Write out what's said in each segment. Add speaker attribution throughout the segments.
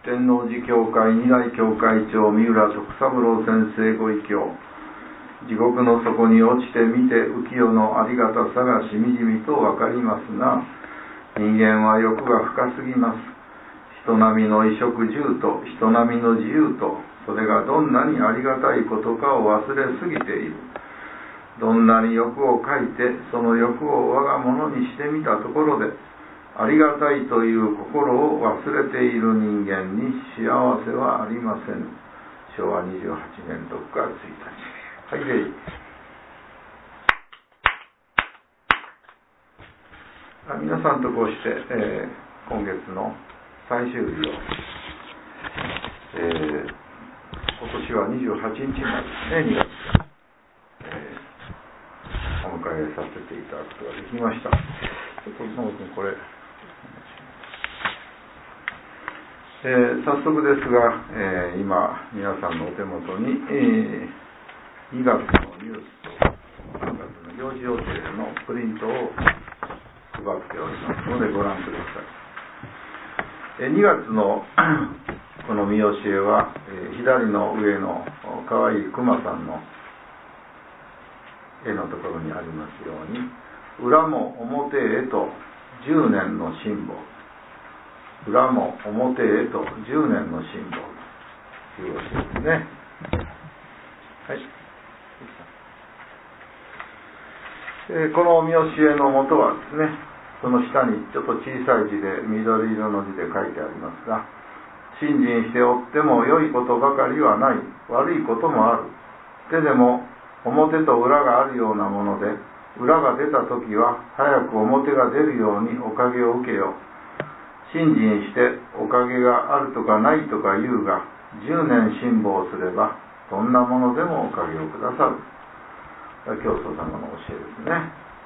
Speaker 1: 天王寺教会二代教会長三浦徳三郎先生ご意教。地獄の底に落ちてみて浮世のありがたさがしみじみとわかりますが、人間は欲が深すぎます。人並みの衣食住と人並みの自由と、それがどんなにありがたいことかを忘れすぎている。どんなに欲をかいてその欲を我が物にしてみたところで、ありがたいという心を忘れている人間に幸せはありません。昭和28年6月1日。はい、皆さんとこうして、今月の最終日を、今年は28日までですね、2月、お迎えさせていただくことができました。ちょっとノブ君これ、早速ですが、今皆さんのお手元に、2月のニュースと3月の行事予定のプリントを配っておりますのでご覧ください。2月のこの見教えは、左の上のかわいい熊さんの絵のところにありますように、裏も表へと10年の辛抱、裏も表へと10年の辛抱という教えですね。はい。この見教えのもとはですね、その下にちょっと小さい字で緑色の字で書いてありますが、信心しておっても良いことばかりはない、悪いこともある。手でも表と裏があるようなもので、裏が出たときは早く表が出るようにおかげを受けよう。信心しておかげがあるとかないとか言うが、10年辛抱すればどんなものでもおかげをくださる。教祖様の教えですね。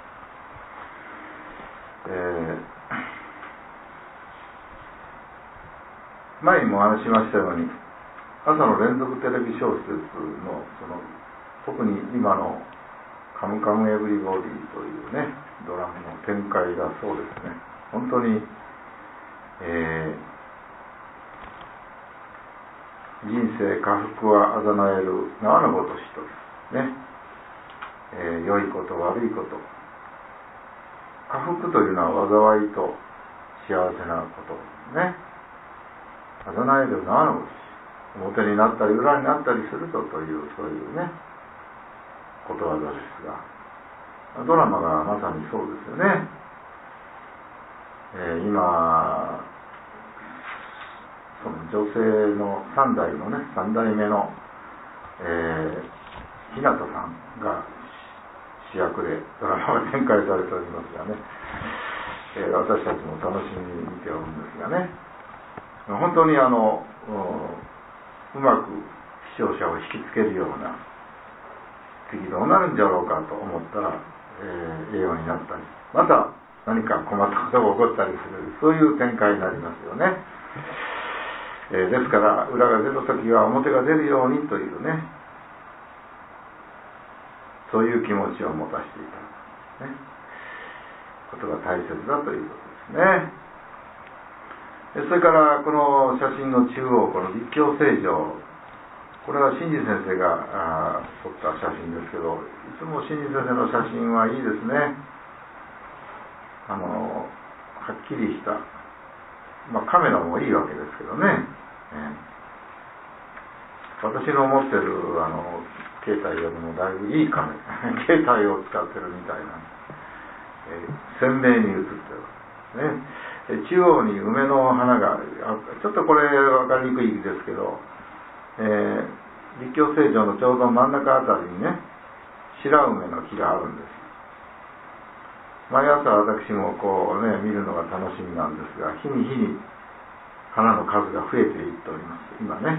Speaker 1: 前にもお話ししましたように、朝の連続テレビ小説の特に今のカムカムエヴリボディというねドラマの展開がそうですね、本当に、人生禍福はあざなえる縄のごとしとね、良いこと悪いこと、禍福というのは災いと幸せなことね、あざなえる縄のごとし、表になったり裏になったりするという、そういうねことわざですが、ドラマがまさにそうですよね。今その女性の3代目の、日向さんが主役でドラマが展開されておりますがね、私たちも楽しみに見ておるんですがね、本当にうまく視聴者を引きつけるような、次どうなるんじゃろうかと思ったら、栄養になったり、また何か困ったことが起こったりする、そういう展開になりますよね。ですから裏が出た時は表が出るようにというね、そういう気持ちを持たせていただく、ね、ことが大切だということですね。それからこの写真の中央、この立教聖女、これは新次先生が撮った写真ですけど、いつも新次先生の写真はいいですね。はっきりした、カメラもいいわけですけどね、私の持ってる携帯よりもだいぶいいカメラ携帯を使ってるみたいな、鮮明に写ってるね。中央に梅の花が、ちょっとこれ分かりにくいですけど、立教聖女のちょうど真ん中あたりにね、白梅の木があるんです。毎朝私もこうね見るのが楽しみなんですが、日に日に花の数が増えていっております今ね。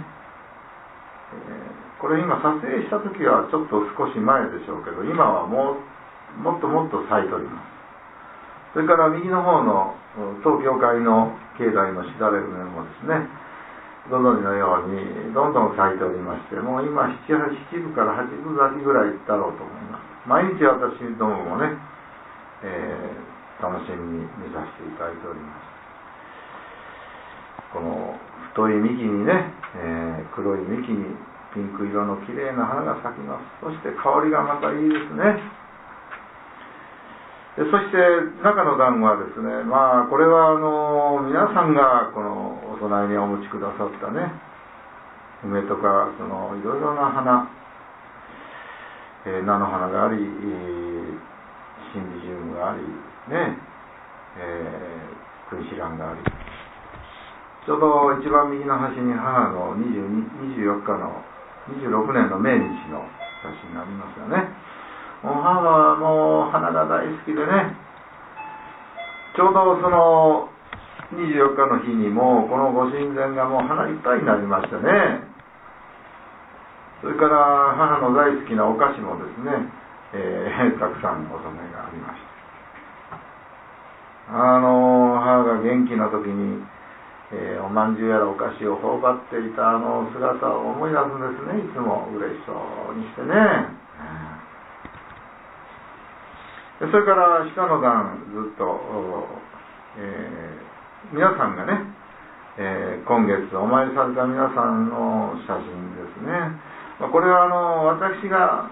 Speaker 1: これ今撮影した時はちょっと少し前でしょうけど、今はもっともっと咲いております。それから右の方の東教会の境内のしだれ梅もですね、ご存知のようにどんどん咲いておりまして、もう今7分から8分咲きぐらいだろうと思います。毎日私どももね、楽しみに見させていただいております。この太い幹にね、黒い幹にピンク色のきれいな花が咲きます。そして香りがまたいいですね。そして中の段はですね、これは皆さんがこのお供えにお持ちくださったね、梅とかいろいろな花、菜の花があり、シンビジウムがありね、クンシランがあり、ちょうど一番右の端に母の24日の26年の命日の写真がありますよね。母はもう花が大好きでね、ちょうどその24日の日にもこのご神前がもう花いっぱいになりましてね。それから母の大好きなお菓子もですね、たくさんお供えがありました。母が元気な時に、おまんじゅうやらお菓子を頬張っていた姿を思い出すんですね。いつも嬉しそうにしてね。それから下の段ずっと、皆さんがね、今月お参りされた皆さんの写真ですね。これは私が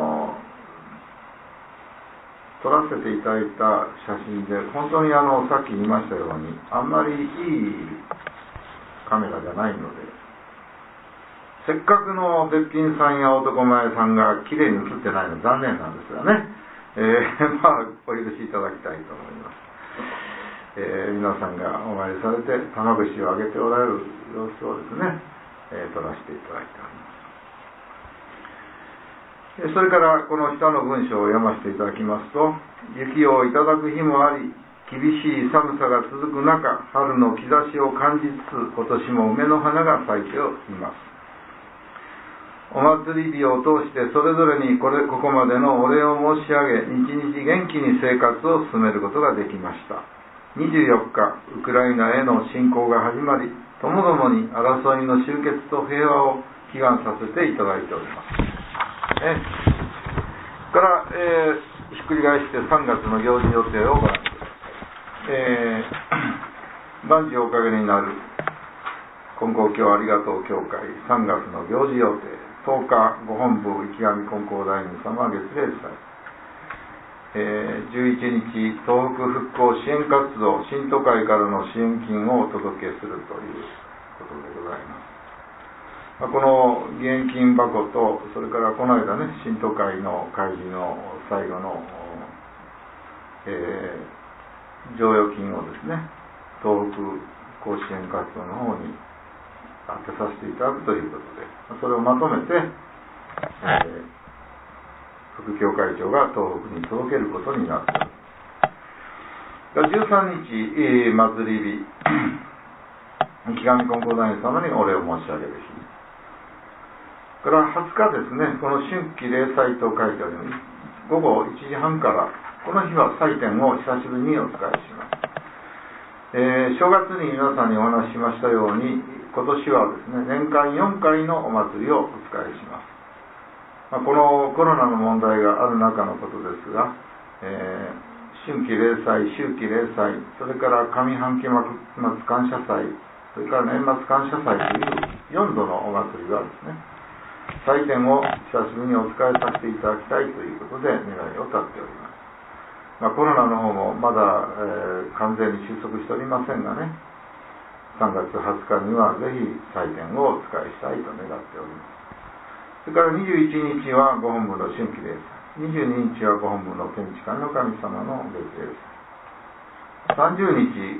Speaker 1: 撮らせていただいた写真で、本当にさっき言いましたようにあんまりいいカメラじゃないので、せっかくのべっぴんさんや男前さんがきれいに写ってないの残念なんですがね、お許しいただきたいと思います。皆さんがお参りされて玉串をあげておられる様子をですね、撮らせていただいております。それからこの下の文章を読ませていただきますと、雪をいただく日もあり、厳しい寒さが続く中、春の兆しを感じつつ、今年も梅の花が咲いています。お祭り日を通してそれぞれにここまでのお礼を申し上げ、日々元気に生活を進めることができました。24日、ウクライナへの侵攻が始まり、ともどもに争いの終結と平和を祈願させていただいております。から、ひっくり返して3月の行事予定をご覧ください。万事おかげになる金光教ありがとう教会3月の行事予定、10日ご本部池上金光大臣様月例祭、11日東北復興支援活動新都会からの支援金をお届けするということでございます。この義援金箱と、それからこの間ね、新都会の会議の最後の、剰余金をですね、東北復興支援活動の方に当てさせていただくということで、それをまとめて、副教会長が東北に届けることになっています。13日、祭り日、池上金光大臣様にお礼を申し上げる日。から20日ですね、この春季例祭と書いてあります。午後1時半から、この日は祭典を久しぶりにお伝えします。正月に皆さんにお話ししましたように、今年はですね、年間4回のお祭りをお伝えします。このコロナの問題がある中のことですが、春季例祭、秋季例祭、それから上半期末感謝祭、それから年末感謝祭という4度のお祭りがですね、祭典を久しぶりにお伝えさせていただきたいということで願いを立っております。コロナの方もまだ、完全に収束しておりませんがね、3月20日にはぜひ祭典をお伝えしたいと願っております。それから21日はご本部の春季例祭、22日はご本部の天地観の神様の月例祭、30日、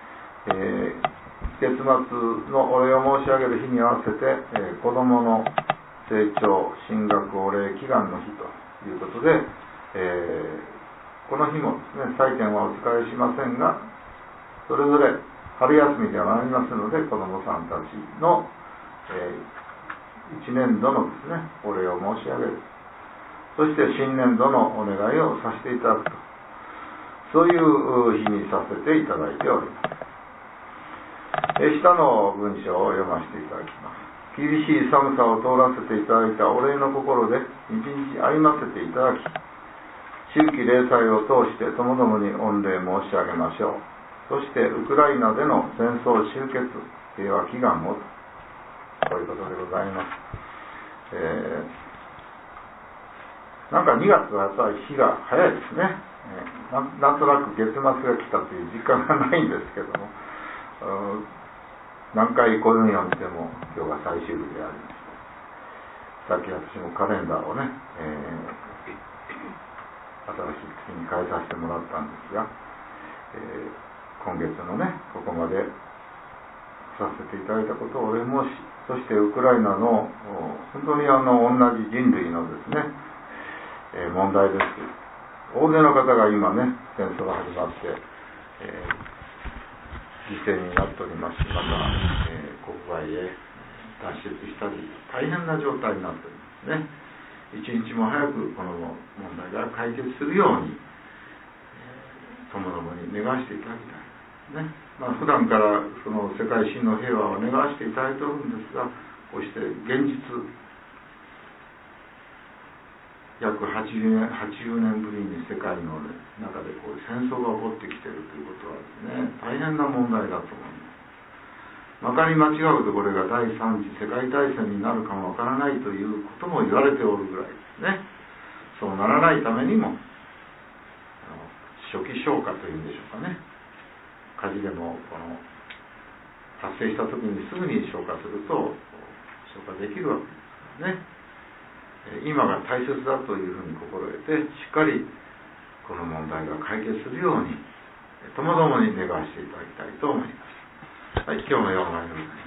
Speaker 1: 月末のお礼を申し上げる日に合わせて、子どもの成長進学お礼祈願の日ということで、この日もですね、祭典はお伝えしませんが、それぞれ春休みではありますので、子どもさんたちの、1年度のですね、お礼を申し上げる、そして新年度のお願いをさせていただくと、そういう日にさせていただいております。下の文章を読ませていただきます。厳しい寒さを通らせていただいたお礼の心で一日歩ませていただき、秋季例祭を通してともどもに御礼申し上げましょう。そしてウクライナでの戦争終結、 平和祈願をということでございます。なんか2月はやっぱり日が早いですね。なんとなく月末が来たという実感がないんですけども、何回暦を見ても今日が最終日でありました。さっき私もカレンダーをね、新しい月に変えさせてもらったんですが、今月のねここまでさせていただいたことをお礼申し、そしてウクライナの本当に同じ人類のですね、問題です。大勢の方が今ね戦争が始まって、犠牲になっておりますし、また、国外へ脱出したり大変な状態になっておりますね。一日も早くこの問題が解決するように、ともどもに願わしていただきたいね。普段からその世界真の平和を願わしていただいておるんですが、こうして現実約80年ぶりに世界の中でこう戦争が起こってきているということはですね、大変な問題だと思います。まかり間違うとこれが第三次世界大戦になるかもわからないということも言われておるぐらいですね。そうならないためにも初期消火というんでしょうかね、火事でも発生した時にすぐに消火すると消火できるわけですね。今が大切だというふうに心得て、しっかりこの問題が解決するようにともどもに願わせていただきたいと思います。はい、今日の4枚の